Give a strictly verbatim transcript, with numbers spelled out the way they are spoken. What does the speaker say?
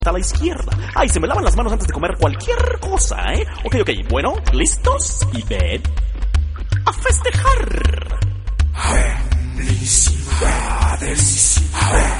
a la izquierda. Ay, se me lavan las manos antes de comer cualquier cosa, ¿eh? Ok, ok, bueno, ¿listos? Y ven a festejar. Felicidades.